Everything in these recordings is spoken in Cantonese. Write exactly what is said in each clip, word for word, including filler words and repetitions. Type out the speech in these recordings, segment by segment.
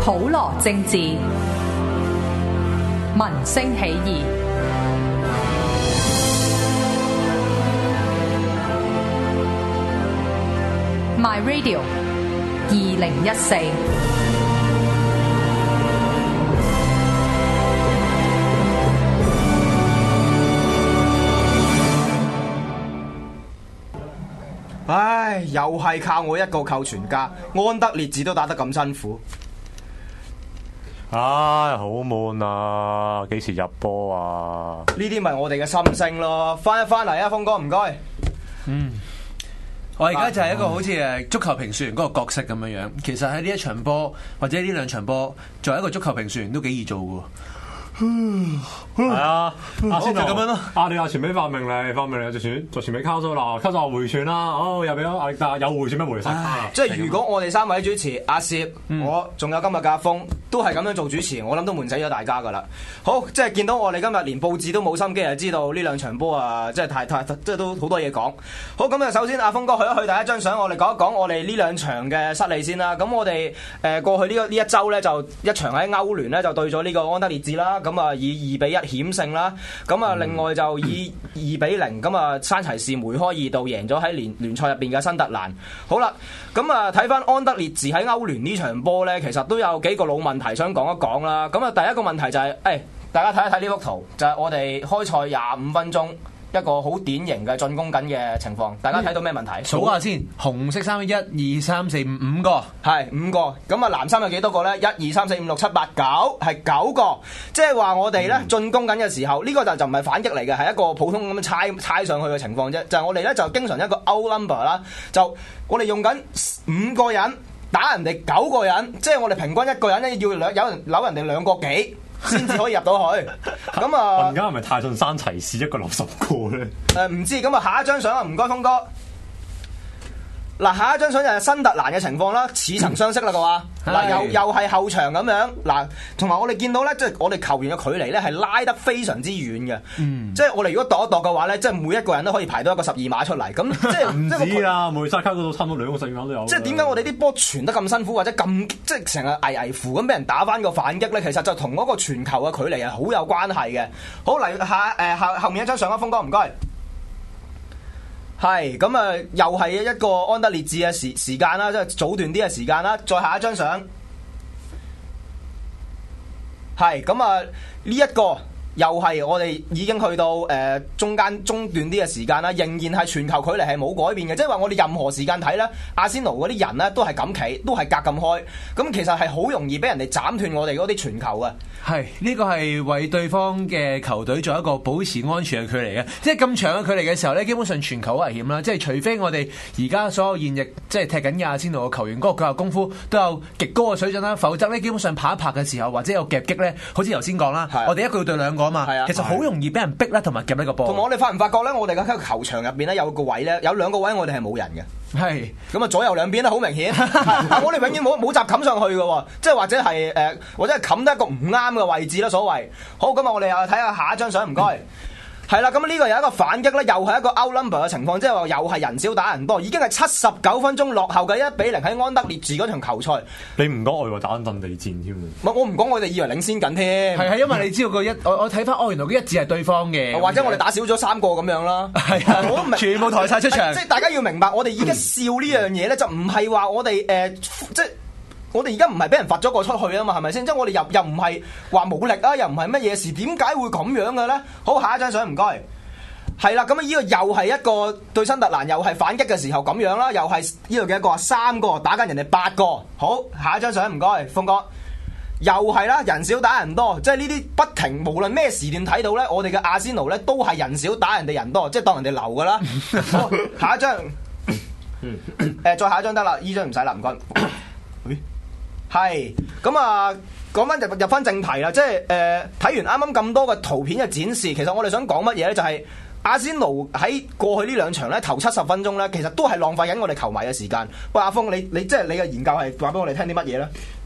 普羅政治，民聲起義。My Radio 二零一四。 唉，又係靠我一個扣全家，安德烈治都打得咁辛苦。 唉，好悶啊！幾時入波啊？ 呢啲咪我哋嘅心聲咯，翻一翻嚟啊，鋒哥唔該。 嗯，我而家就係一個好似誒足球評述員嗰個角色咁樣樣。其實喺呢一場波或者呢兩場波，作為一個足球評述員都幾易做嘅。 係啊，阿先就咁樣咯。 阿你阿傳俾發命令，發命令就傳就傳俾卡蘇啦，卡蘇話回傳啦。哦，又俾咗阿力達有回傳咩回晒？ 即係如果我哋三位主持阿攝，嗯、我仲有今日嘅阿鋒，都係咁樣做主持，我諗都悶死咗大家噶啦。好，即係見到我哋今日連報紙都冇心機，就知道呢兩場波啊，即係太太即係都好多嘢講。好，咁啊，首先阿鋒哥去一去第一張相，我哋講一講我哋呢兩場嘅失利先啦。咁我哋誒過去呢個呢一週咧，就一場喺歐聯咧就對咗呢個安德烈治啦。咁啊以二比一險勝啦，咁啊另外就以二比零咁啊山齊士梅開二度贏咗喺聯聯賽入邊嘅新特蘭。好啦，咁啊睇翻安德烈治喺歐聯呢場波呢，其實都有幾個老問題想講一講啦。咁啊第一個問題就係、是，誒、哎、大家睇一睇呢幅圖，就係、是、我哋開賽廿五分鐘。一個好典型嘅進攻緊嘅情況，大家睇到咩問題？ 數下先，紅色衫一二三四五五個， 係五個。咁啊藍衫有幾多個呢？一二三四五六七八九，係九個。即係話我哋咧進攻緊嘅時候，呢、這個就就唔係反擊嚟嘅，係一個普通咁樣猜猜上去嘅情況啫。就係、是、我哋咧就經常一個 outnumber 啦，就我哋用緊五個人打人哋九個人，即係我哋平均一個人咧要兩有人扭人哋兩個幾。先至可以入到去，咁啊！ 而家係咪泰信山齊士一個六十個咧？ 誒唔知，咁啊下一張相啊，唔該鋒哥。嗱，下一張相就係新特蘭嘅情況啦，似曾相識啦，佢話嗱又又係後場咁樣嗱，同埋我哋見到咧，即係我哋球員嘅距離咧係拉得非常之遠嘅，嗯、即係我哋如果度一度嘅話咧，即係每一個人都可以排到一個十二碼出嚟，咁即係唔止啦，梅沙卡嗰度差唔多兩個十二碼都有。 即係點解我哋啲波傳得咁辛苦，或者咁即係成日危危乎咁俾人打翻個反擊咧？其實就同嗰個傳球嘅距離係好有關係嘅。好嚟下誒後後面一張相啊，鋒哥唔該。係咁啊，又係一個安德烈治嘅時時間啦，即係早段啲嘅時間啦。再下一張相，係咁啊，呢一個又係我哋已經去到誒、呃、中間中段啲嘅時間啦，仍然係傳球距離係冇改變嘅，即係話我哋任何時間睇咧，阿仙奴嗰啲人咧都係咁企，都係隔咁開，咁其實係好容易俾人哋斬斷我哋嗰啲傳球嘅。 係呢個係為對方嘅球隊做一個保持安全嘅距離嘅，即係咁長嘅距離嘅時候咧，基本上傳球危險啦。即係除非我哋而家所有現役即係踢緊嘅阿仙奴嘅球員嗰個腳下功夫都有極高嘅水準啦，否則咧基本上拍一拍嘅時候或者有夾擊咧，好似頭先講啦， 啊、 我哋一個要對兩個啊嘛，啊其實好容易俾人逼啦，同埋夾呢個波。同埋我哋發唔發覺咧？我哋喺球場入邊咧有個位咧，有兩個位我哋係冇人嘅。 係咁啊，左右兩邊咧好明顯，我哋永遠冇冇閘冚上去嘅，即係或者係誒、呃，或者係冚得一個唔啱嘅位置啦，所謂。好，咁啊，我哋又睇下下一張相，唔該。係啦，咁呢個有一個反擊咧，又係一個 outnumber 嘅情況，即係話又係人少打人多，已經係七十九分鐘落後嘅一比零喺安德烈治嗰場球賽。 你唔講我以為打緊陣地戰添。 唔係我唔講，我哋以為領先緊添。 係係因為你知道個一，我我睇翻哦，原來嗰一字係對方嘅， 或者我哋打少咗三個咁樣啦。 係啊，我都唔全部抬晒出場。 即係大家要明白，我哋而家笑呢樣嘢咧，就唔係話我哋誒、呃，即係。我哋而家唔係俾人罰咗個出去啊嘛，係咪先？即係我哋又又唔係話冇力啊，又唔係乜嘢事，點解會咁樣嘅咧？好，下一張相唔該。係啦，咁啊呢個又係一個對新特蘭又係反擊嘅時候咁樣啦，又係呢度嘅一個三個打緊人哋八個。好，下一張相唔該，鋒哥。又係啦，人少打人多，即係呢啲不停，無論咩時段睇到咧，我哋嘅阿仙奴咧都係人少打人哋人多，即係當人哋流噶啦。好，下一張。誒、呃，再下一張得啦，呢張唔使啦，唔該。係咁啊，講翻入入翻正題啦，即係誒睇完啱啱咁多嘅圖片嘅展示，其實我哋想講乜嘢咧？就係、是、阿仙奴喺過去呢兩場咧頭七十分鐘咧，其實都係浪費緊我哋球迷嘅時間。喂，阿鋒，你你即係你嘅研究係話俾我哋聽啲乜嘢咧？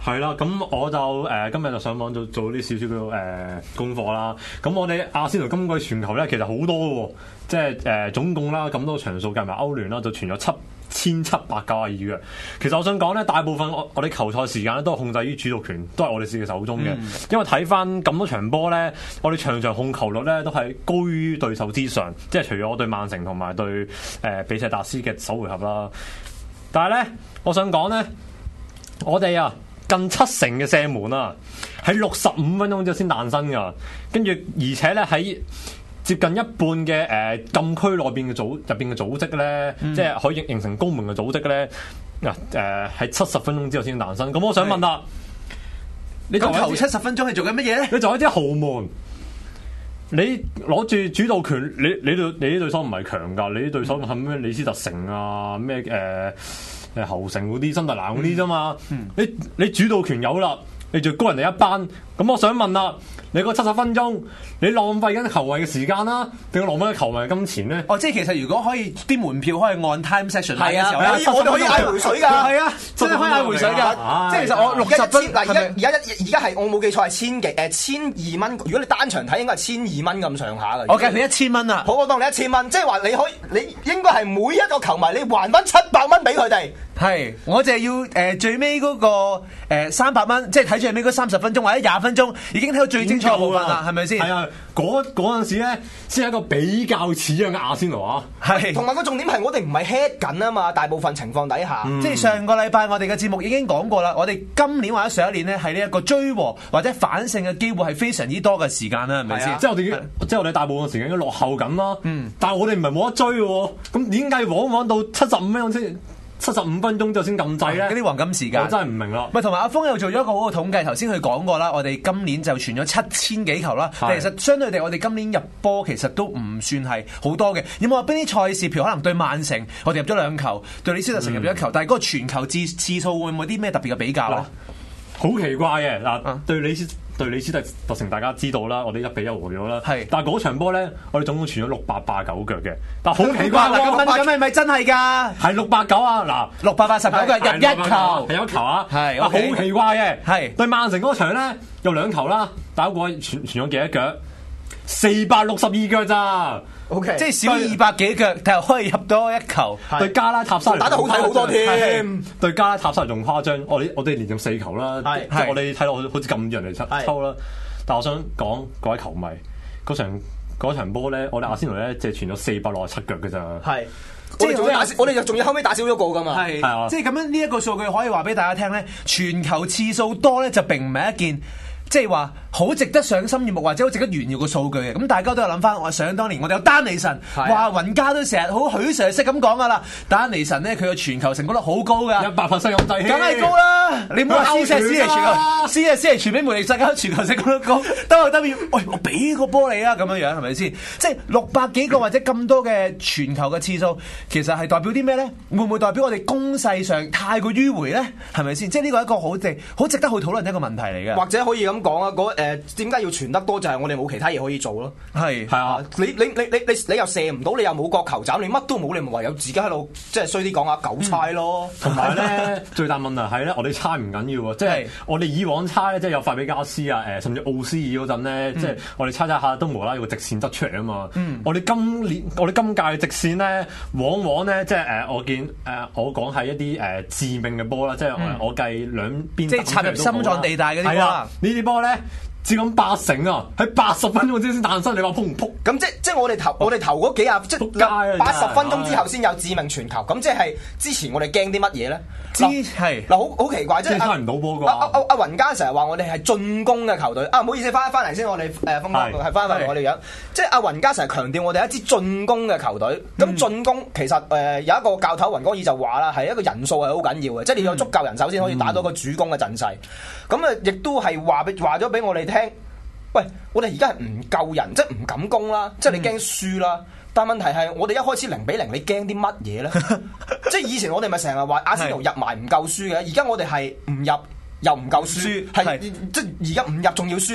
係啦，咁我就誒、呃、今日就上網做做啲少少嘅誒功課啦。咁我哋阿仙奴今季全球咧其實好多嘅，即係誒、呃、總共啦咁多場數計埋歐聯啦，就傳咗七千七百九十二嘅。其實我想講咧，大部分我我哋球賽時間咧都係控制於主導權，都係我哋自己手中嘅。嗯、因為睇翻咁多場波咧，我哋場場控球率咧都係高於對手之上，即係除咗我對曼城同埋對誒、呃、比錫達斯嘅首回合啦。但係咧，我想講咧，我哋啊近七成嘅射門啊，喺六十五分鐘之後先誕生噶，跟住而且咧喺接近一半嘅誒、呃、禁區內邊嘅組入邊嘅組織咧，嗯、即係可以形成攻門嘅組織咧，嗱誒喺七十分鐘之後先誕生。咁我想問啦， 你講頭七十分鐘係做緊乜嘢咧？ 你做一啲豪門，你攞住主導權，你你對你啲對手唔係強噶，你啲對手係咩李斯特城啊，咩誒誒侯城嗰啲、新特蘭嗰啲啫嘛？嗯、你你主導權有啦，你仲高人哋一班，咁我想問啦。你嗰七十分鐘，你浪費緊球迷嘅時間啦，定係浪費緊球迷嘅金錢咧？ 哦，即係其實如果可以啲門票可以按 time section 買嘅時候， 係啊，我哋可以嗌回水㗎，係啊， 真係可以嗌回水㗎。即係其實我六十分嗱，而家而家而家係我冇記錯係千幾誒千二蚊。如果你單場睇應該係千二蚊咁上下㗎。 我計你一千蚊啊！ 好，我當你一千蚊，即係話你可以，你應該係每一個球迷你還翻七百蚊俾佢哋。 係，我就係要誒、呃、最尾嗰、那個誒三百蚊，即係睇住最尾嗰三十分鐘或者廿分鐘，已經睇到最精彩部分啦，係咪先？ 係啊，嗰嗰陣時咧，先係一個比較似樣嘅阿仙奴啊。 係，同埋個重點係我哋唔係 head 緊啊嘛，大部分情況底下， 嗯、即係上個禮拜我哋嘅節目已經講過啦，我哋今年或者上一年咧係呢一個追和或者反勝嘅機會係非常之多嘅時間啦，係咪先？ 啊、即係我哋，是即係我哋大部分時間已經落後緊啦。嗯，但係我哋唔係冇得追嘅，咁點解往往到七十五分鐘先？七十五分鐘就先撳掣咧， 嗰啲黃金時間我真係唔明啦。 唔係，同埋阿峰又做咗一個好嘅統計，頭先佢講過啦，我哋今年就傳咗七千幾球啦。是但其實相對地，我哋今年入波其實都唔算係好多嘅。有冇話邊啲賽事，譬如可能對曼城，我哋入咗兩球，對李斯特城入咗一球，嗯、但係嗰個傳球次次數會唔會啲咩特別嘅比較咧？ 好奇怪嘅嗱，啊、對李斯。對李斯特特城大家知道啦，我哋一比一和咗啦。係是，但係嗰場波咧，我哋總共傳咗六百八十九腳嘅。但係好奇怪喎， 咁咁係咪真係㗎？ 係六百九啊！嗱， 六百八十九腳入一球， 係有一球啊！係，好奇怪嘅。係是對曼城嗰場咧，有兩球啦，但係嗰個傳傳咗幾多腳？四百六十二腳咋？ O K，即係少二百幾腳，但係可以入多一球。 對加拉塔沙打得好睇好多添。 對加拉塔沙仲誇張，我哋我哋連入四球啦，即係我哋睇落好似撳住人嚟抽啦。但係我想講各位球迷，嗰場嗰場波咧，我哋阿仙奴咧即係傳咗四百六十七腳嘅咋。係， 即係我哋就仲要後尾打少咗個噶嘛。係， 係啊，即係咁樣呢一個數據可以話俾大家聽咧，傳球次數多咧就並唔係一件。即係話好值得賞心悅目或者好值得炫耀嘅數據嘅，咁大家都有諗翻，我想當年我哋有丹尼神，話雲家都成日好許 Sir 式咁講噶啦，丹尼神咧佢嘅傳球成功率好高噶， 一百 percent 咁滯， 梗係高啦！你唔好話 C S C 係傳球，C S C 係傳俾梅利世界傳球成功率高，得啊得啊，喂我俾個波你啊咁樣樣係咪先？即係六百幾個或者咁多嘅傳球嘅次數，其實係代表啲咩咧？會唔會代表我哋攻勢上太過迂迴咧？係咪先？即係呢個係一個好值好值得去討論一個問題嚟嘅， 或者可以咁講啊，嗰誒點解要傳得多就係、是、我哋冇其他嘢可以做咯，係係啊，你你你你你你又射唔到，你又冇角球斬，你乜都冇，你咪唯有自己喺度即係衰啲講下狗猜咯。 同埋咧，最大問題係咧，我哋猜唔緊要喎，即係我哋以往猜咧，即係有法比加斯啊，誒甚至奧斯爾嗰陣咧，嗯、即係我哋猜猜下都無啦啦有個直線得出嚟啊嘛。嗯、我哋今年我哋今屆嘅直線咧，往往咧即係誒我見誒、呃、我講係一啲誒、呃、致命嘅波啦，即係我計兩邊即係插入心臟地帶嗰啲波啦， 呢啲波咧。至咁八成啊，喺八十分鐘之先誕生，你話撲唔撲？ 咁即即我哋頭我哋頭嗰幾廿即八十分鐘之後先有致命傳球，咁即係之前我哋驚啲乜嘢咧？ 知係嗱，好好奇怪，即係猜唔到波㗎。 阿阿阿雲家成日話我哋係進攻嘅球隊啊，唔好意思，翻翻嚟先，我哋誒峰哥係翻翻嚟我哋樣，即係阿雲家成日強調我哋係一支進攻嘅球隊。咁進攻其實誒有一個教頭雲哥爾就話啦，係一個人數係好緊要嘅，即係你要有足夠人手先可以打到個主攻嘅陣勢。咁啊，亦都係話俾話咗俾我哋聽。喂，我哋而家係唔夠人，即係唔敢攻啦，即係你驚輸啦。嗯、但問題係我哋一開始零比零，你驚啲乜嘢咧？即係以前我哋咪成日話阿仙奴入埋唔夠輸嘅，而家我哋係唔入又唔夠輸，係即係而家唔入仲要輸。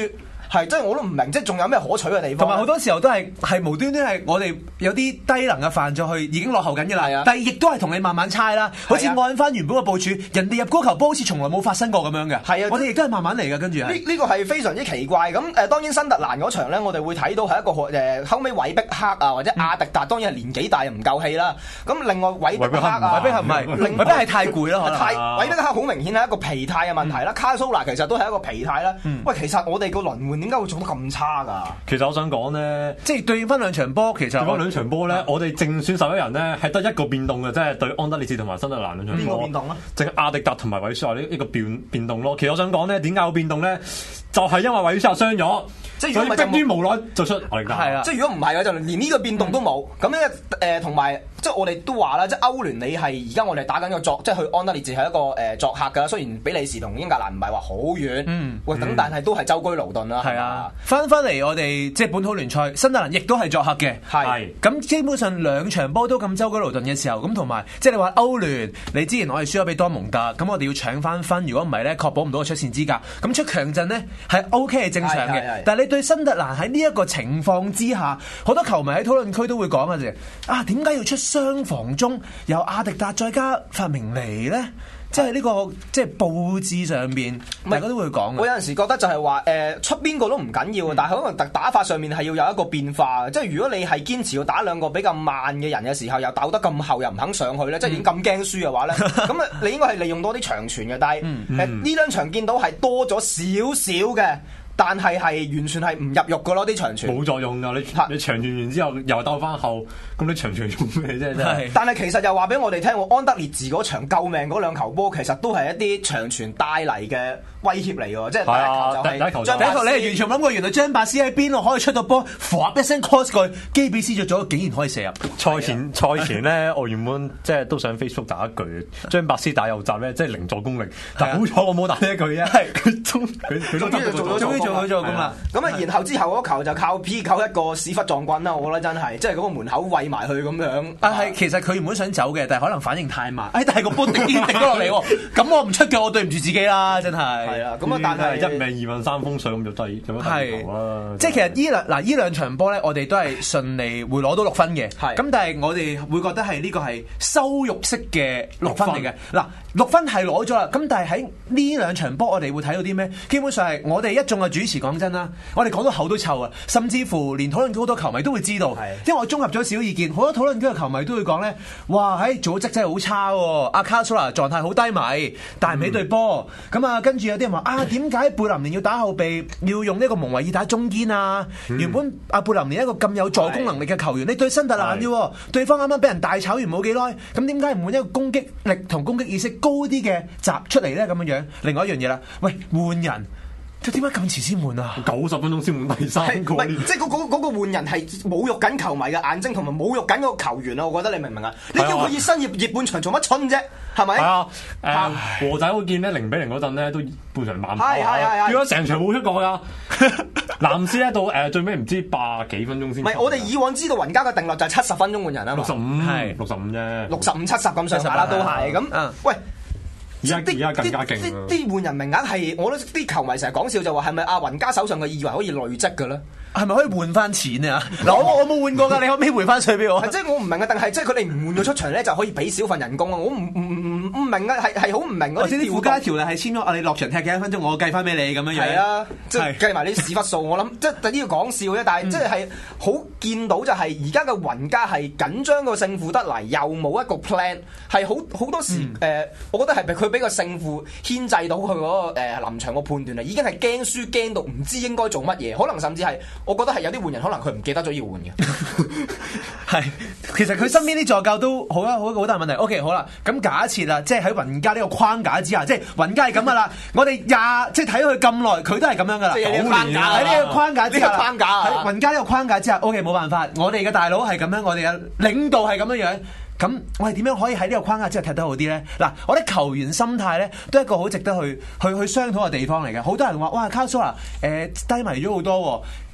係即係我都唔明，即係仲有咩可取嘅地方？ 同埋好多時候都係係無端端係我哋有啲低能嘅犯咗去，已經落後緊嘅啦。 係啊， 但係亦都係同你慢慢猜啦，好似按翻原本嘅部署，人哋入嗰球波好似從來冇發生過咁樣嘅。 係啊， 我哋亦都係慢慢嚟嘅，跟住呢呢個係非常之奇怪。咁誒當然新特蘭嗰場咧，我哋會睇到係一個誒後尾韋碧克啊或者亞迪達，當然係年紀大又唔夠氣啦。咁另外韋碧克啊， 韋碧克唔係，韋碧克係太攰啦，可能太韋碧克好明顯係一個疲態嘅問題啦。卡蘇拿其實都係一個疲態啦。喂，其實我哋個輪換點解會做得咁差㗎？ 其實我想講咧， 即係對應翻兩場波，其實對翻兩場波咧，我哋正選十一人咧係得一個變動嘅，即係對安德烈治同埋新特蘭兩場波。 邊個變動咧？ 淨係亞迪達同埋韋舒亞呢一個變變動咯。其實我想講咧，點解會變動咧？就係、是、因為韋舒亞傷咗。即係如果迫於無奈就出我哋家， 係啊！即係如果唔係嘅就連呢個變動都冇。咁咧誒同埋即係我哋都話啦，即係歐聯你係而家我哋打緊個作，即係去安德烈治係一個誒作客㗎。雖然比利時同英格蘭唔係話好遠，嗯，喂咁但係都係舟車勞頓啦。係啊， 翻翻嚟我哋即係本土聯賽，新特蘭亦都係作客嘅。係咁基本上兩場波都咁舟車勞頓嘅時候，咁同埋即係你話歐聯，你之前我哋輸咗俾多蒙特，咁我哋要搶翻分，如果唔係咧，確保唔到個出線資格。咁出強陣咧係 O K 係正常嘅，但係你對新特蘭喺呢一個情況之下，好多球迷喺討論區都會講嘅啫。啊，點解要出雙防中由亞迪達再加發明尼咧？即係呢、這個即係佈置上邊，大家都會講。 我有陣時覺得就係話誒出邊個都唔緊要，嗯、但係可能特打法上面係要有一個變化。即係如果你係堅持要打兩個比較慢嘅人嘅時候，又鬥得咁後，又唔肯上去咧，嗯、即係已經咁驚輸嘅話咧，咁啊你應該係利用多啲長傳嘅。但係誒呢兩場見到係多咗少少嘅。但係係完全係唔入肉㗎咯，啲長傳冇作用㗎。你你長傳完之後又鬥翻後，咁你長傳做咩啫？真係。 但係其實又話俾我哋聽，安德烈治嗰場救命嗰兩球波，其實都係一啲長傳帶嚟嘅威脅嚟㗎，即係第一球就係、是、第一球。 第一球你係完全諗過，原來張伯斯喺邊度可以出到波，嘩一聲 cross 佢，基比斯著咗，竟然可以射入。 賽前賽前咧，我原本即係都想 Facebook 打一句，張伯斯打右閘咧，即係零助攻力。但係好彩我冇打呢一句啫。係佢中佢佢都做咗。佢做咁啦，咁啊，然後之後嗰球就靠 P 扣一個屎忽撞棍啦，我覺得真係，即係嗰個門口餵埋去咁樣。 啊，係，其實佢原本想走嘅，但係可能反應太慢，哎，但係個波滴滴滴咗落嚟喎，咁我唔出腳，我對唔住自己啦，真係。係啊，咁啊，但係一命二運三風水咁就低咁樣低球啦。 即係其實依兩嗱依兩場波咧，我哋都係順利會攞到六分嘅，係。咁但係我哋會覺得係呢個係羞辱式嘅六分嚟嘅。嗱，六分係攞咗啦，咁但係喺呢兩場波，我哋會睇到啲咩？基本上係我哋一眾嘅主持講真啦，我哋講到口都臭啊，甚至乎連討論區好多球迷都會知道，因為我綜合咗少少意見，好多討論區嘅球迷都會講咧，哇，喺組織真係好差喎，阿卡蘇拉狀態好低迷，帶唔起對波，咁啊，跟住有啲人話啊，點解貝林連要打後備，要用呢個蒙維爾打中堅啊？嗯、原本阿貝林連一個咁有助攻能力嘅球員，你對新特蘭啫，對方啱啱俾人大炒完冇幾耐，咁點解唔換一個攻擊力同攻擊意識高啲嘅閘出嚟咧？咁樣樣，另外一樣嘢啦，喂，換人。佢點解咁遲先換啊？ 九十分鐘先換第三個， 即係嗰嗰嗰個換人係侮辱緊球迷嘅眼睛，同埋侮辱緊嗰個球員啊！我覺得你明唔明啊？你叫佢熱身熱熱半場做乜春啫？係咪？係啊！ 誒，和仔我見咧零比零嗰陣咧都半場慢跑， 係係係， 結果成場冇出過㗎。藍斯咧到誒最尾唔知八幾分鐘先。 唔係，我哋以往知道雲加嘅定律就係七十分鐘換人啊嘛。 六十五係六十五啫， 六十五七十咁上下啦，都係咁。喂！ 而家而家更加勁啊！ 啲換人名額係，我覺得啲球迷成日講笑就話係咪阿雲加手上嘅以為可以累積嘅咧？係咪可以換翻錢啊？嗱，我我冇換過㗎，你可唔可以回翻稅俾我？即係我唔明啊，定係即係佢哋唔換咗出場咧就可以俾少份人工啊？我唔唔唔唔明啊，係係好唔明。或者啲附加條例係簽咗啊？你落場踢幾多分鐘，我計翻俾你咁樣樣。係啊，即係計埋你屎忽數。我諗即係呢個講笑啫，但係即係係好見到就係而家嘅雲加係緊張個勝負得嚟，又冇一個 plan，係好好多時誒，我覺得係佢俾個勝負牽制到佢嗰個誒臨場個判斷啊，已經係驚輸驚到唔知應該做乜嘢，可能甚至係。我覺得係有啲換人，可能佢唔記得咗要換嘅。係，其實佢身邊啲助教都好啦，好好大問題。OK， 好啦，咁假設啦，即係喺雲加呢個框架之下，即係雲加係咁噶啦。我哋廿即係睇佢咁耐，佢都係咁樣噶啦。即係呢個框架喺呢個框架之下，框架喺雲加呢個框架之下。OK， 冇辦法，我哋嘅大佬係咁樣，我哋嘅領導係咁樣樣。咁我哋點樣可以喺呢個框架之下踢得好啲咧？嗱，我覺得球員心態咧都係一個好值得去去去商討嘅地方嚟嘅。好多人話哇，卡蘇亞誒低迷咗好多喎。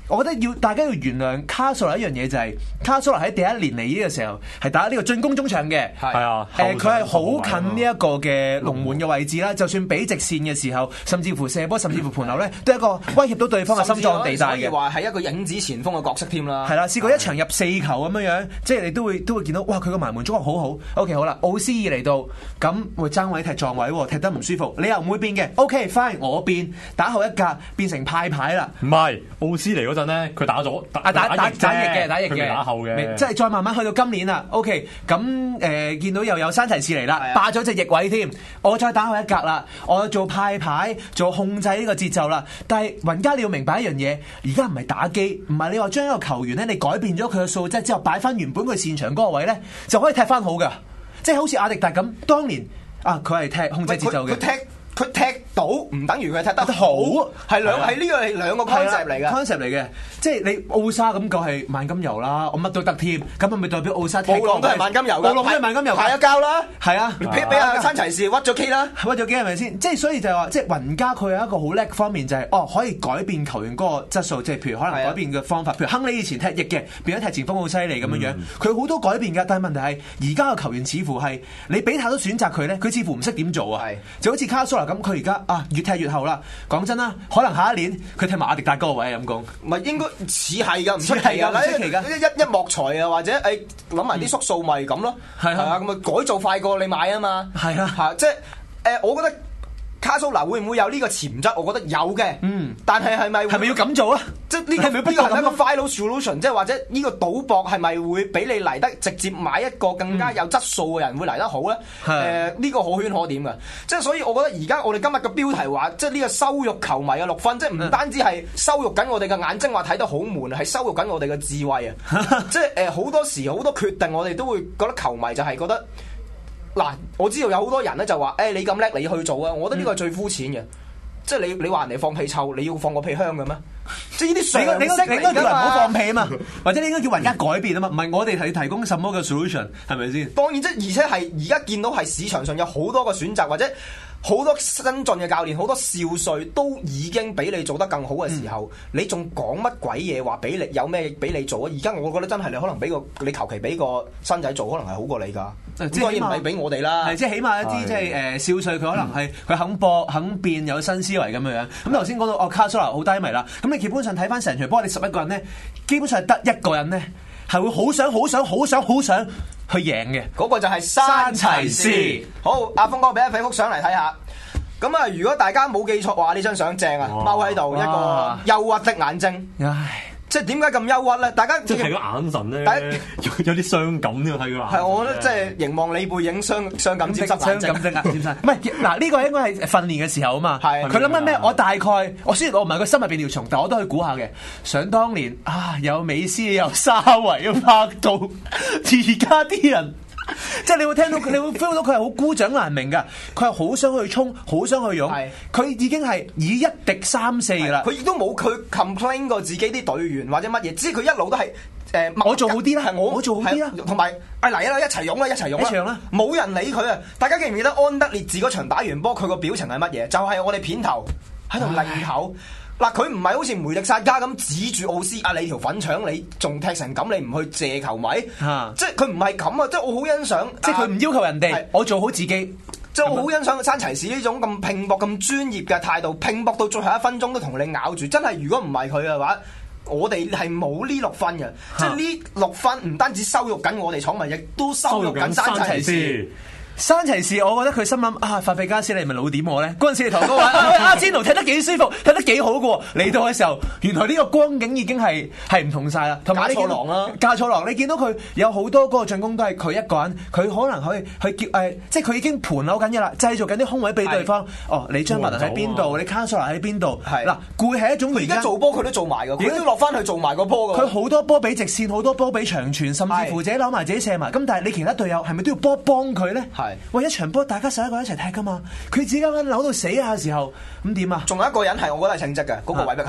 我覺得要大家要原諒卡索拉一樣嘢，就係卡索拉喺第一年嚟呢個時候係打呢個進攻中場嘅， 係啊， 誒佢係好近呢一個嘅龍門嘅位置啦，就算比直線嘅時候，甚至乎射波，甚至乎盤流咧，都係一個威脅到對方嘅心臟地帶嘅。 可以話係一個影子前鋒嘅角色添啦。 係啦，試過一場入四球咁樣樣，即係你都會都會見到，哇！佢個埋門觸覺好好。OK， 好啦，奧斯爾嚟到，咁會爭位踢撞位，踢得唔舒服，你又唔會變嘅。OK，fine， 我變打後一格變成派牌啦。 唔係奧斯嚟嗰陣咧，佢打咗打打打打翼嘅，打翼嘅， 打後嘅， 即係再慢慢去到今年啦。OK，咁誒、呃、見到又有山齊士嚟啦，霸咗隻翼位添，我再打後一格啦，我做派牌，做控制呢個節奏啦。但係雲加你要明白一樣嘢，而家唔係打機，唔係你話將一個球員咧，你改變咗佢嘅素質之後，擺翻原本佢擅長嗰個位咧，就可以踢翻好噶。即係好似阿迪達咁，當年啊，佢係踢控制節奏嘅。 佢踢到唔等於佢踢得好，係兩係呢個係兩個 concept 嚟嘅 concept 嚟嘅，即係你奧沙咁夠係萬金油啦，我乜都得添，咁係咪代表奧沙踢？ 布朗都係萬金油㗎， 布朗都係萬金油， 派一交啦， 係啊， 俾俾阿山齊士屈咗 K 啦， 屈咗 K 係咪先？即係所以就係話，即係雲加佢有一個好叻方面就係、是，哦可以改變球員嗰個質素，即係譬如可能改變嘅方法，譬如亨利以前踢翼嘅，變咗踢前鋒好犀利咁樣樣，佢好、嗯、多改變㗎，但係問題係而家嘅球員似乎係你俾太多選擇佢咧，佢似乎唔識點做啊，就好似卡蘇拉咁，佢而家啊。越踢越後啦！講真啦，可能下一年佢踢埋阿迪達嗰個位咁講， 唔係應該似係㗎，唔出奇㗎，唔出奇㗎，一一一莫才啊，或者誒諗埋啲縮數咪咁咯，係啊，咁啊改造快過你買啊嘛，係啊，嚇即係誒，我覺得。卡蘇拿會唔會有呢個潛質？我覺得有嘅，嗯，但係係咪係咪要咁做啊？ 即係呢個呢個係一個 final solution，即係或者呢個賭博係咪會俾你嚟得直接買一個更加有質素嘅人會嚟得好咧？誒、嗯，呢、呃呢個可圈可點嘅，即係所以我覺得而家我哋今日嘅標題話，即係呢個羞辱球迷嘅六分，即係唔單止係羞辱緊我哋嘅眼睛話睇得好悶，係羞辱緊我哋嘅智慧啊！即係誒好多時好多決定，我哋都會覺得球迷就係覺得。嗱，我知道有好多人咧就話，誒、欸、你咁叻，你去做啊！我覺得呢個係最膚淺嘅，嗯、即係你你話人哋放屁臭，你要放個屁香嘅咩？即係呢啲常識嚟㗎嘛。你應該叫人唔好放屁啊嘛，或者你應該叫人家改變啊嘛，唔係我哋提提供什麼嘅 solution 係咪先？當然即係而且係而家見到係市場上有好多個選擇，或者好多新進嘅教練，好多少帥都已經比你做得更好嘅時候，嗯、你仲講乜鬼嘢話俾你有咩俾你做啊？而家我覺得真係你可能俾個你求其俾個新仔做，可能係好過你㗎。即係當然唔係俾我哋啦，係即係起碼一啲即係誒少帥佢可能係佢肯播肯變有新思維咁樣樣。咁頭先講到哦卡蘇拉好低迷啦，咁你基本上睇翻成場波，你十一個人咧，基本上係得一個人咧係會好想好想好想好想去贏嘅，嗰個就係山齊士。好，阿峰哥俾一俾幅相嚟睇下。咁啊，如果大家冇記錯話，呢張相正啊，踎喺度一個憂鬱的眼睛。唉。即係點解咁憂鬱咧？大家即係睇個眼神咧，有有啲傷感呢個睇佢。 係我覺得即係凝望你背影傷傷感，接失傷感症啊！唔係嗱，呢個應該係訓練嘅時候啊嘛。係佢諗緊咩？我大概我雖然我唔係個心入邊條蟲，但我都可以估下嘅。想當年啊，有美斯有沙維嘅拍到，而家啲人。即係你會聽到佢，你會 feel 到佢係好孤掌難鳴噶，佢係好想去衝，好想去勇，佢是已經係以一敵三四噶啦，佢亦都冇佢 complain 過自己啲隊員或者乜嘢，只係佢一路都係誒、呃，我做好啲啦，係我我做好啲啦，同埋誒嚟啦，一齊勇啦，一齊勇啦，冇人理佢啊！大家記唔記得安德烈治嗰場打完波，佢個表情係乜嘢？就係、是、我哋片頭喺度擰頭。嗱，佢唔係好似梅力薩加咁指住奧斯啊，你條粉腸你仲踢成咁，你唔去謝球迷？啊、即係佢唔係咁啊！即係我好欣賞，即係佢唔要求人哋，是我做好自己。即係我好欣賞山齊士呢種咁拼搏、咁專業嘅態度，拼搏到最後一分鐘都同你咬住。真係如果唔係佢嘅話，我哋係冇呢六分嘅。啊、即係呢六分唔單止羞辱緊我哋廠民，亦都羞辱緊山齊士。山齊士，我覺得佢心諗啊，法比加斯你咪老點我咧？嗰陣時你同我講話，阿仙奴踢得幾舒服，踢得幾好嘅喎。嚟到嘅時候，原來呢個光景已經係係唔同晒啦。同埋加錯狼啦，加錯狼，你見到佢有好多嗰個進攻都係佢一個人，佢可能可以去叫誒、呃，即係佢已經盤扭緊嘅啦，製造緊啲空位俾對方。是哦，你張伯倫喺邊度？你卡索拉喺邊度？係嗱是，攰係一種原因。而家做波佢都做埋嘅，佢都落翻去做埋個波嘅。佢好多波比直線，好多波比長傳，甚至乎自己扭埋自己射埋。咁但係你其他隊友係咪都要波幫佢咧？係是，喂，一場波。大家十一個人一齊踢噶嘛？佢自己間扭到死下嘅時候，咁點啊？仲有一個人係我覺得係稱職嘅，嗰、那個韋碧克。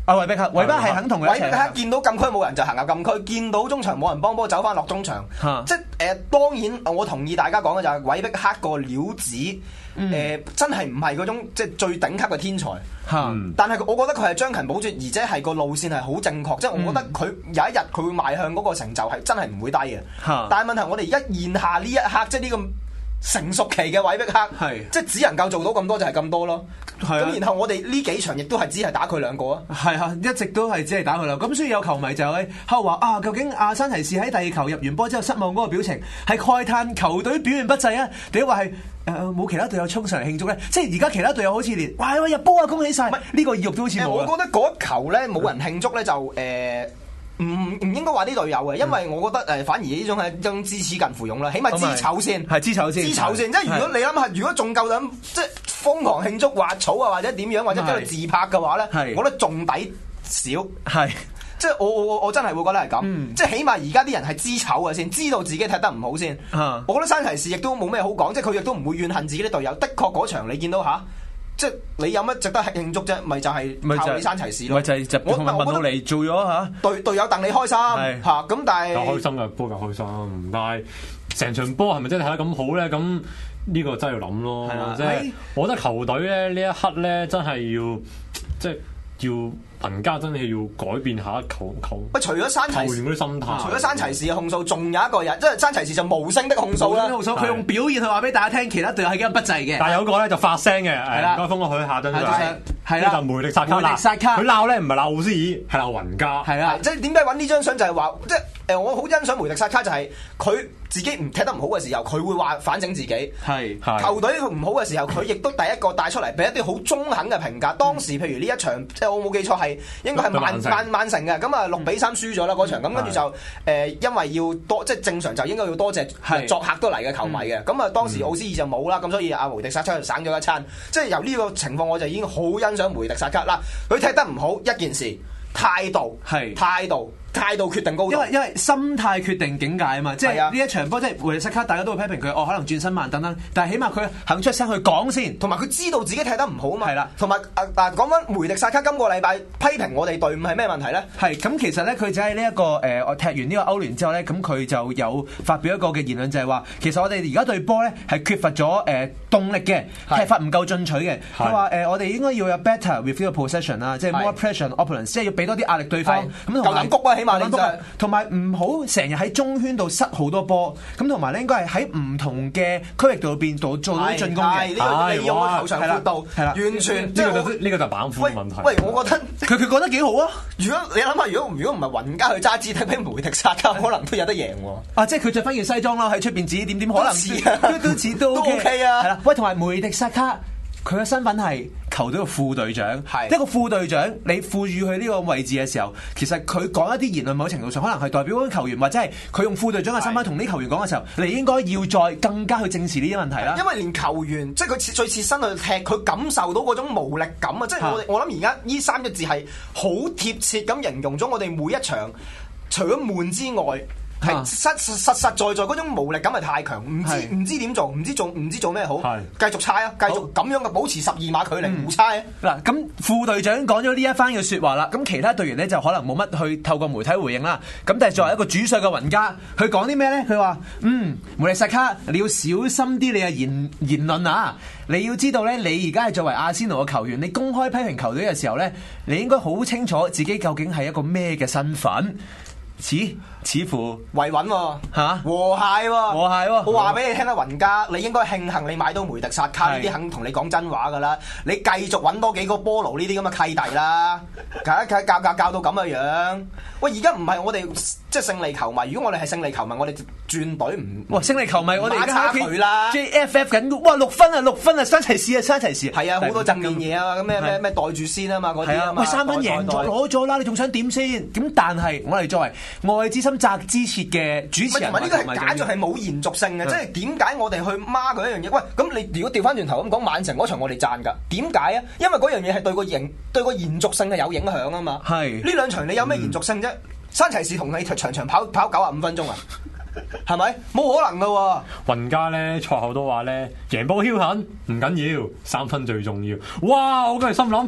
啊，韋碧克，韋碧克係肯同佢一齊。 韋碧克見到禁區冇人就行入禁區，見到中場冇人幫波走翻落中場。 啊、 即係誒、呃，當然我同意大家講嘅就係韋碧克個料子誒、 嗯呃，真係唔係嗰種即係最頂級嘅天才。 嗯、 但係我覺得佢係將勤補拙，而且係個路線係好正確。即係我覺得佢有一日佢會邁向嗰個成就係真係唔會低嘅。 嗯、 但係問題我哋而家現下呢一刻，即係呢個成熟期嘅韋碧克， 係即係只能夠做到咁多就係咁多咯。 係啊， 咁然後我哋呢幾場亦都係只係打佢兩個啊。 係啊，一直都係只係打佢啦。咁所以有球迷就喺度話啊，究竟阿山提士喺第二球入完波之後失望嗰個表情係慨嘆球隊表現不濟啊，定話係誒冇其他隊友衝上嚟慶祝咧？即係而家其他隊友好似連哇入波啊，恭喜晒！呢個意欲都好似冇。 我覺得嗰一球咧冇人慶祝咧就誒。呃唔唔應該話呢隊友嘅，因為我覺得誒反而呢種係一種知恥近乎勇啦，起碼知醜先， 係知醜先， 知醜先。即係如果你諗下，如果仲夠膽即係瘋狂慶祝滑草啊，或者點樣，或者跟住自拍嘅話咧，我覺得仲抵少。係，即係我我我我真係會覺得係咁。嗯、即係起碼而家啲人係知醜嘅先，知道自己踢得唔好先。嗯、我覺得山提士亦都冇咩好講，即係佢亦都唔會怨恨自己啲隊友。的確嗰場你見到吓。即係你有乜值得慶祝啫？咪就係靠你山齊士咯。 咪就係就同文到嚟做咗嚇隊隊友戥你開心嚇。咁但係夠開心嘅波夠開心，但係成場波係咪真係睇得咁好咧？咁呢個真係要諗咯。即係我覺得球隊咧呢一刻咧真係要即係要。人家真係要改變下球球， 不除咗山齊士嗰啲心態， 除咗山齊士嘅控訴，仲有一個人，即係山齊士就無聲的控訴啦。 佢用表現去話俾大家聽，其他隊友係幾咁不濟嘅。 但係有個咧就發聲嘅，係啦，唔該封我佢下陣先。係啦，就梅迪薩卡。 梅迪薩卡， 佢鬧咧唔係鬧奧斯爾，係鬧雲加。 係啊，即係點解揾呢張相就係話，即係誒我好欣賞梅迪薩卡，就係佢自己唔踢得唔好嘅時候，佢會話反省自己。係球隊唔好嘅時候，佢亦都第一個帶出嚟俾一啲好中肯嘅評價。當時譬如呢一場，即係我冇記錯係應該係曼曼曼城嘅，咁啊六比三輸咗啦嗰場。咁跟住就誒，因為要多即係正常就應該要多謝作客都嚟嘅球迷嘅。咁啊當時奧斯爾就冇啦，咁所以阿梅迪薩卡就省咗一餐。即係由呢個情況，我就已經好欣賞梅迪薩卡啦。佢踢得唔好一件事，態度係態度。態度決定高度， 因為因為心態決定境界啊嘛，即係呢一場波，即係梅迪薩卡，大家都會批評佢，哦可能轉身慢等等，但係起碼佢肯出聲去講先， 同埋佢知道自己踢得唔好啊嘛，係啦， 同埋啊嗱講翻梅迪薩卡今個禮拜批評我哋隊伍係咩問題咧？ 係咁其實咧佢就喺呢一個誒我踢完呢個歐聯之後咧，咁佢就有發表一個嘅言論就係話，其實我哋而家隊波咧係缺乏咗誒動力嘅，踢法唔夠進取嘅。佢話誒我哋應該要有 better with the possession 啦，即係 more pressure on opponents，即係要俾多啲壓力對方。咁夠膽谷啊，起碼你就同埋唔好成日喺中圈度塞好多波，咁同埋咧應該係喺唔同嘅區域度邊度做到啲進攻嘅。 呢個利用個球場闊度，係啦，完全呢個就呢個就板斧嘅問題。 喂，我覺得佢佢講得幾好啊！ 如果你諗下，如果如果唔係雲加去揸支踢俾梅迪薩卡，可能都有得贏喎。 啊，即係佢着翻件西裝啦，喺出邊指點點，可能都都似都 OK 啊。 係啦，喂，同埋梅迪薩卡。佢嘅身份係球隊嘅副隊長，一個副隊長，你賦予佢呢個位置嘅時候，其實佢講一啲言論，某程度上可能係代表嗰啲球員，或者係佢用副隊長嘅身份同啲球員講嘅時候，你應該要再更加去正視呢啲問題啦。 因為連球員即係佢最切身去踢，佢感受到嗰種無力感啊！即係我我諗而家呢三個字係好貼切咁形容咗我哋每一場，除咗悶之外。係實實實實在在嗰種無力感係太強，唔知唔知點做，唔知做唔知做咩好，繼續猜啊，繼續咁樣嘅保持十二碼距離互猜啊！ 嗱，咁副隊長講咗呢一番嘅説話啦，咁其他隊員咧就可能冇乜去透過媒體回應啦。咁但係作為一個主帥嘅雲加，佢講啲咩咧？佢話：嗯，梅迪薩卡，你要小心啲你嘅言言論啊！你要知道咧，你而家係作為阿仙奴嘅球員，你公開批評球隊嘅時候咧，你應該好清楚自己究竟係一個咩嘅身份。似似乎維穩喎嚇，和諧喎， 和諧喎。 我話俾你聽啦，雲加，你應該慶幸你買到梅迪薩卡呢啲肯同你講真話噶啦。你繼續揾多幾個波奴呢啲咁嘅契弟啦，教教教教教到咁嘅樣。喂，而家唔係我哋即係勝利球迷，如果我哋係勝利球迷，我哋轉隊唔哇勝利球迷，我哋而家差距啦 ，J F F 緊，哇六分啊六分啊，山齊士啊山齊士， 係啊好多正面嘢啊，咁咩咩咩袋住先啊嘛嗰啲啊嘛， 喂三分贏咗攞咗啦，你仲想點先？咁但係我哋作為愛之深責之切嘅主持人， 同埋呢個係簡直係冇延續性嘅，即係點解我哋去孖佢一樣嘢？喂，咁你如果調翻轉頭咁講，曼城嗰場我哋賺㗎，點解啊？因為嗰樣嘢係對個延對個延續性係有影響啊嘛。係呢兩場你有咩延續性啫？山齊士同你場場跑跑九十五分鐘啊，係咪？冇可能㗎喎。 雲加咧賽後都話咧，贏波僥倖唔緊要，三分最重要。哇！我梗係心諗。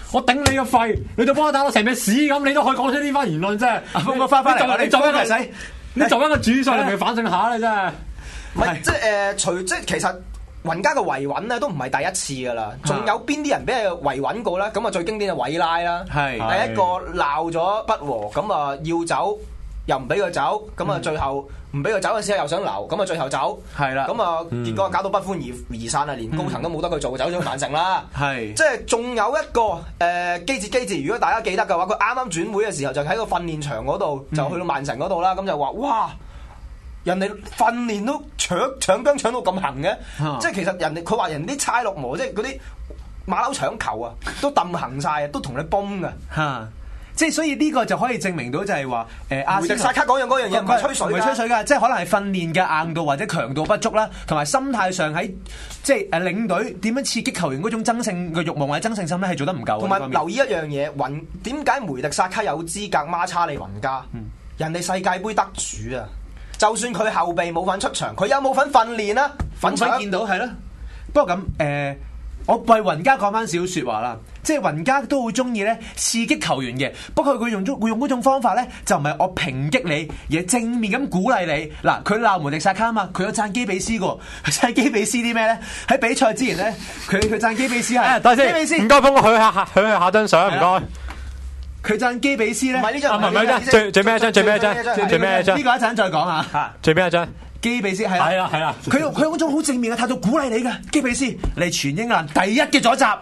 我頂你個肺，你就幫我打到成隻屎咁，你都可以講出呢番言論啫。 阿峰哥翻返嚟， 你作為一個使， 你作為一個主帥，你咪反省下啦，真係。 唔係即係誒，除即係其實。雲加嘅維穩咧都唔係第一次噶啦，仲有邊啲人俾佢維穩過咧？咁啊最經典就韋拉啦，係第一個鬧咗不和，咁啊要走又唔俾佢走，咁啊最後唔俾佢走嘅時候又想留，咁啊最後走，係啦，咁啊結果搞到不歡而而散啊，連高層都冇得佢做，走咗曼城啦，係即係仲有一個誒基治基治，如果大家記得嘅話，佢啱啱轉會嘅時候就喺個訓練場嗰度就去到曼城嗰度啦，咁就話哇！人哋訓練都搶搶兵搶到咁行嘅，啊、即係其實人哋佢話人啲差落磨，即係嗰啲馬騮搶球啊，都揼行晒啊，都同你崩噶嚇。 即係所以呢個就可以證明到就係話誒阿迪薩卡嗰樣嗰樣嘢唔係吹水， 唔係吹水㗎，即係可能係訓練嘅硬度或者強度不足啦，同埋心態上喺即係誒領隊點樣刺激球員嗰種爭勝嘅慾望或者爭勝心咧係做得唔夠。 同埋留意一樣嘢，雲點解梅迪薩卡有資格孖叉你雲加？嗯、人哋世界盃得主啊！就算佢後備冇份出場，佢有冇份訓練啊？ 粉粉見到係咯。不過咁誒、呃，我為雲加講翻少少説話啦。即係雲加都好中意咧刺激球員嘅，不過佢用咗會用嗰種方法咧，就唔係我抨擊你，而係正面咁鼓勵你。嗱，佢鬧梅迪薩卡啊嘛，佢有讚基比斯嘅，讚基比斯啲咩咧？喺比賽之前咧，佢佢讚基比斯係。 等陣先，唔該，幫我許下許下下張相，唔該。 佢讚基比斯咧， 唔係呢張， 唔係唔係張，最最尾一張，最尾一張，最尾一張。 呢個一陣再講下。 最尾一張。 基比斯係係啦係啦， 佢用佢用嗰種好正面嘅態度鼓勵你嘅。基比斯，你全英格蘭第一嘅左閘。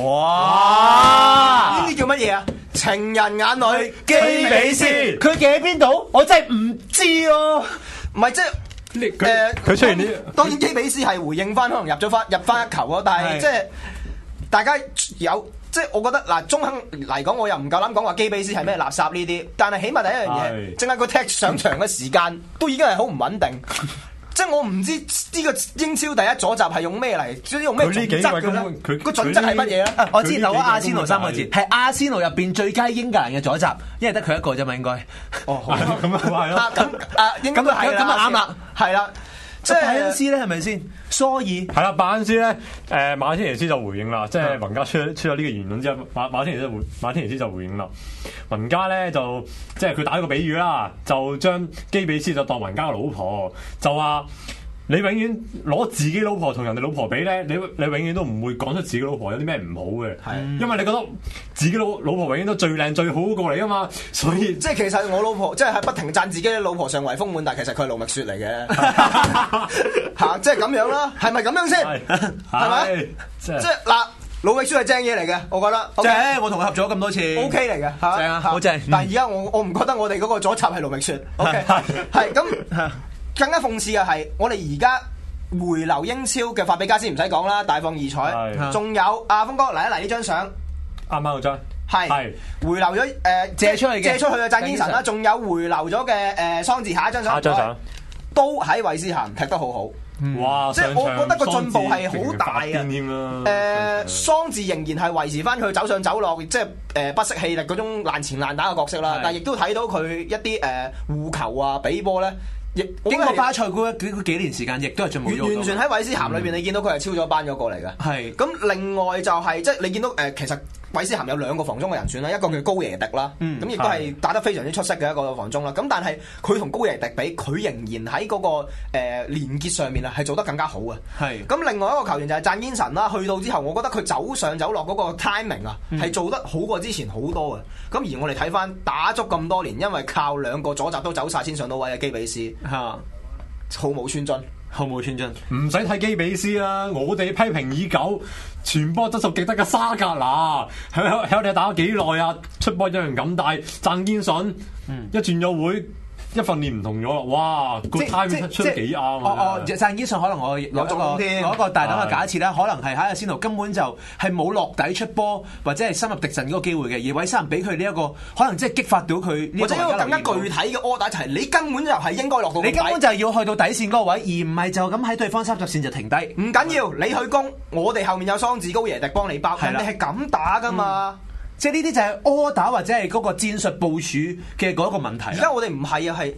哇！呢啲叫乜嘢啊？情人眼裏基比斯， 佢企喺邊度？我真係唔知咯。 唔係即係誒，佢出現呢？當然基比斯係回應翻，可能入咗翻入翻一球咯。但係即係大家有。即係我覺得嗱，中肯嚟講，我又唔夠膽講話基比斯係咩垃圾呢啲，但係起碼第一樣嘢，淨係佢踢上場嘅時間都已經係好唔穩定。即係我唔知呢個英超第一左閘係用咩嚟，即係用咩準則嘅咧？佢個準則係乜嘢咧？ 我知留咗阿仙奴三個字，係阿仙奴入邊最佳英格蘭嘅左閘，因為得佢一個啫嘛，應該。哦，咁啊係咯。咁啊，應該係咁啊啱啦，係啦。即係拜恩斯咧，係咪先？所以係啦，拜恩斯咧，誒馬天尼斯就回應啦，即係雲加出出咗呢個言論之後，馬馬天尼斯回馬天尼斯就回應啦。雲加咧就即係佢打一個比喻啦，就將基比斯就當雲加嘅老婆，就話你永遠攞自己老婆同人哋老婆比咧，你你永遠都唔會講出自己老婆有啲咩唔好嘅，係因為你覺得自己老老婆永遠都最靚最好過嚟啊嘛，所以即係其實我老婆即係係不停讚自己老婆上圍豐滿，但係其實佢係盧覓雪嚟嘅嚇，即係咁樣啦，係咪咁樣先？係咪？即係嗱，盧覓雪係正嘢嚟嘅，我覺得正，我同佢合咗咁多次 ，OK 嚟嘅嚇， 正啊，好正。 但係而家我我唔覺得我哋嗰個左閘係盧覓雪 ，OK 係咁。更加諷刺嘅係，我哋而家回流英超嘅法比加斯唔使講啦，大放異彩。仲有阿峰哥嚟一嚟呢張相， 啱啱嗰張係回流咗誒借出去嘅借出去嘅贊堅臣啦，仲有回流咗嘅誒桑治，下一張相， 下一張相都喺韋斯咸踢得好好。 哇！ 即係我覺得個進步係好大啊！誒，桑治仍然係維持翻佢走上走落，即係誒不惜氣力嗰種爛前爛打嘅角色啦。但係亦都睇到佢一啲誒護球啊、比波咧。亦經過巴塞嗰幾幾年時間，亦都係進步咗。完全喺韋斯咸裏邊，你見到佢係超咗班咗過嚟嘅。係咁，另外就係即係你見到誒，其實韋斯咸有兩個防中嘅人選啦，一個叫高耶迪啦，咁亦都係打得非常之出色嘅一個防中啦。咁但係佢同高耶迪比，佢仍然喺嗰個誒連結上面啊，係做得更加好嘅。係咁，另外一個球員就係贊堅臣啦，去到之後，我覺得佢走上走落嗰個 timing 啊，係做得好過之前好多嘅。咁而我哋睇翻打足咁多年，因為靠兩個左閘都走晒先上到位嘅基比斯。嚇，毫無寸進， 毫無寸進， 唔使睇基比斯啦，我哋批評已久，傳波質素極得嘅沙格拿，喺喺我哋打咗幾耐啊？出波一樣咁大，贊堅臣，嗯，一轉咗會。一訓練唔同咗啦，哇！個 time 出得幾啱啊！ 哦哦，贊堅臣可能我攞咗個攞一個大膽嘅假設咧，可能係喺阿仙奴根本就係冇落底出波，或者係深入敵陣嗰個機會嘅，而韋斯咸俾佢呢一個可能即係激發到佢， 或者一個更加具體嘅 order 就係你根本就係應該落到， 你根本就係要去到底線嗰個位，而唔係就咁喺對方三十線就停低。 唔緊要，你去攻，我哋後面有桑治高耶迪幫你包，人哋係咁打噶嘛。 即係呢啲就係 order 或者係嗰個戰術部署嘅嗰一個問題。 而家我哋唔係啊，係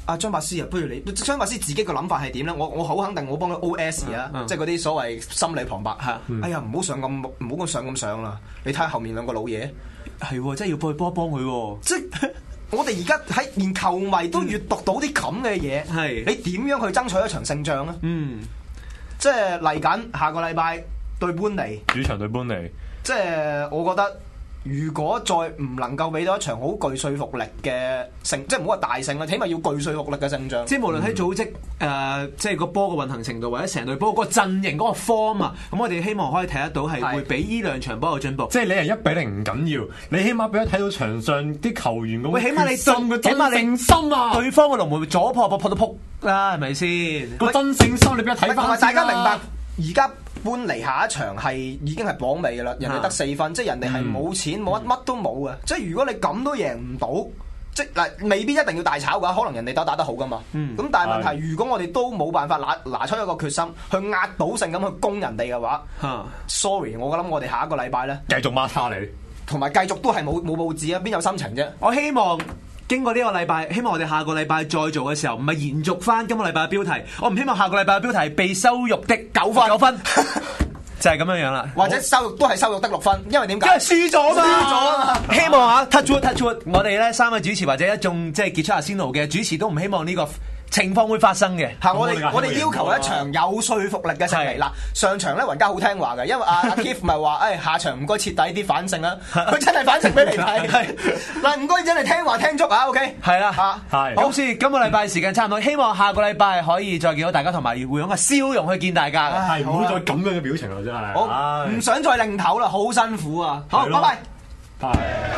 阿張伯斯啊，不如你張伯斯自己個諗法係點咧？我我好肯定，我幫佢 O S 啊， 嗯嗯、 即係嗰啲所謂心理旁白。係、 嗯、 哎呀，唔好上咁唔好咁上咁上啦！你睇下後面兩個老嘢， 係真係要幫佢幫一幫佢喎。 即係我哋而家喺連球迷都閲讀到啲咁嘅嘢，係、嗯、你點樣去爭取一場勝仗咧？嗯，即係嚟緊下個禮拜對般尼主場對般尼， 即係我覺得。如果再唔能夠俾到一場好具說服力嘅勝，即係唔好話大勝啦，起碼要具說服力嘅勝仗。即係無論喺組織誒、呃，即係個波嘅運行程度，或者成隊波個陣型嗰個 form 啊，咁我哋希望可以睇得到係會比呢兩場波有進步。即係你係一比零唔緊要，你起碼俾佢睇到場上啲球員咁。喂，起碼你信個真勝心啊！對方嘅龍門左破破破到撲啦，係咪先？個真勝心你俾佢睇翻。大家明白而家。搬嚟下一場係已經係榜尾嘅啦，人哋得四分，啊、即係人哋係冇錢冇乜乜都冇嘅，即係如果你咁都贏唔到，即係嗱未必一定要大炒嘅話，可能人哋都打得好噶嘛。咁、嗯、但係問題，如果我哋都冇辦法拿拿出一個決心去壓倒性咁去攻人哋嘅話、啊、，sorry， 我諗我哋下一個禮拜咧繼續抹叉你，同埋繼續都係冇冇報紙啊，邊有心情啫？我希望。經過呢個禮拜，希望我哋下個禮拜再做嘅時候，唔係延續翻今個禮拜嘅標題。我唔希望下個禮拜嘅標題係被羞辱的九分，九分就係咁樣樣啦。或者羞辱都係羞辱的六分，因為點解？因為輸咗嘛，輸咗啊嘛。希望啊 touch wood touch wood，我哋咧三位主持或者一眾即係傑出阿仙奴嘅主持都唔希望呢個情況會發生嘅。嚇，我哋我哋要求一場有說服力嘅勝利。嗱，上場咧雲家好聽話嘅，因為阿阿 Keith 咪話，誒下場唔該徹底啲反勝啦。佢真係反勝俾你睇。嗱，唔該真係聽話聽足啊 ，OK。係啦，嚇，係。好，先今個禮拜時間差唔多，希望下個禮拜可以再見到大家，同埋會用個笑容去見大家。係，唔好再咁樣嘅表情啦，真係。好，唔想再擰頭啦，好辛苦啊。好，拜拜。係。